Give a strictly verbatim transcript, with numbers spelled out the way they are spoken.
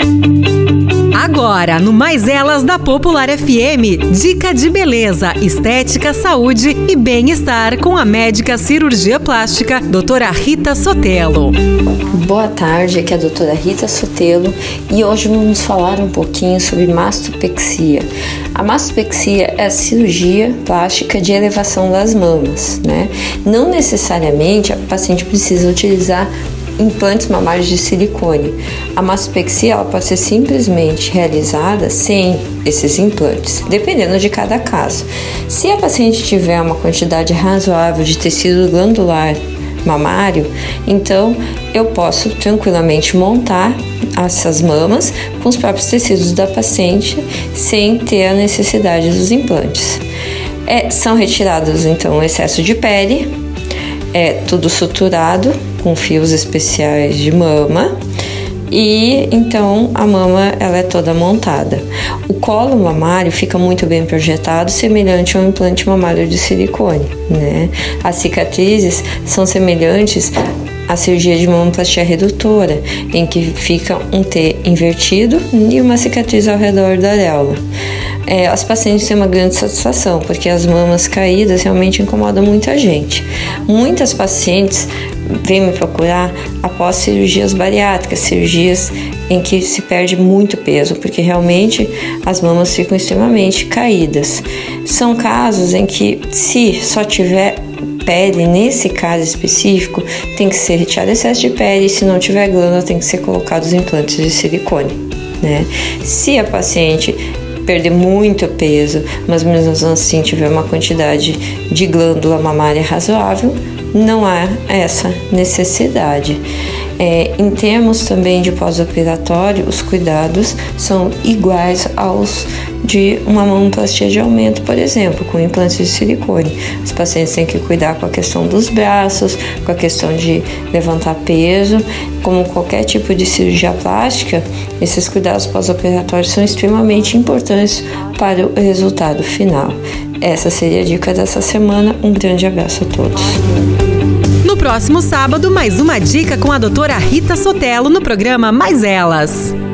Agora, no Mais Elas da Popular F M, dica de beleza, estética, saúde e bem-estar com a médica cirurgia plástica, doutora Rita Sotelo. Boa tarde, aqui é a doutora Rita Sotelo e hoje vamos falar um pouquinho sobre mastopexia. A mastopexia é a cirurgia plástica de elevação das mamas, né? Não necessariamente a paciente precisa utilizar implantes mamários de silicone. A mastopexia ela pode ser simplesmente realizada sem esses implantes, dependendo de cada caso. Se a paciente tiver uma quantidade razoável de tecido glandular mamário, então eu posso tranquilamente montar essas mamas com os próprios tecidos da paciente sem ter a necessidade dos implantes. É, são retirados então o excesso de pele, é tudo suturado com fios especiais de mama e então a mama ela é toda montada. O colo mamário fica muito bem projetado, semelhante a um implante mamário de silicone, né? As cicatrizes são semelhantes à cirurgia de mamoplastia redutora, em que fica um T invertido e uma cicatriz ao redor da areola. É, as pacientes têm uma grande satisfação, porque as mamas caídas realmente incomodam muita gente. Muitas pacientes vêm me procurar após cirurgias bariátricas, cirurgias em que se perde muito peso, porque realmente as mamas ficam extremamente caídas. São casos em que, se só tiver pele, nesse caso específico, tem que ser retirado excesso de pele, e se não tiver glândula, tem que ser colocados implantes de silicone, né? Se a paciente perder muito peso, mas mesmo assim tiver uma quantidade de glândula mamária razoável, não há essa necessidade. É, em termos também de pós-operatório, os cuidados são iguais aos de uma mamoplastia de aumento, por exemplo, com implantes de silicone. Os pacientes têm que cuidar com a questão dos braços, com a questão de levantar peso. Como qualquer tipo de cirurgia plástica, esses cuidados pós-operatórios são extremamente importantes para o resultado final. Essa seria a dica dessa semana. Um grande abraço a todos. No próximo sábado, mais uma dica com a doutora Rita Sotelo no programa Mais Elas.